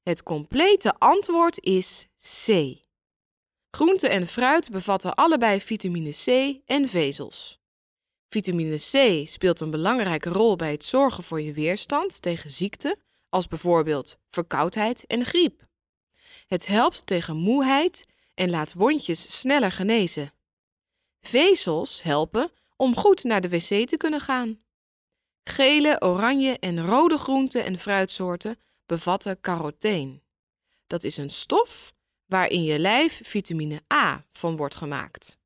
Het complete antwoord is C. Groente en fruit bevatten allebei vitamine C en vezels. Vitamine C speelt een belangrijke rol bij het zorgen voor je weerstand tegen ziekten, als bijvoorbeeld verkoudheid en griep. Het helpt tegen moeheid en laat wondjes sneller genezen. Vezels helpen om goed naar de wc te kunnen gaan. Gele, oranje en rode groente- en fruitsoorten bevatten caroteen. Dat is een stof waarin je lijf vitamine A van wordt gemaakt.